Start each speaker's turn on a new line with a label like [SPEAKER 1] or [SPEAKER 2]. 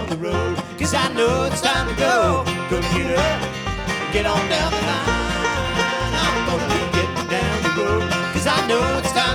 [SPEAKER 1] on the road. 'Cause I know it's time to go. Gonna get up, get on down the line. I'm gonna be getting down the road. 'Cause I know it's time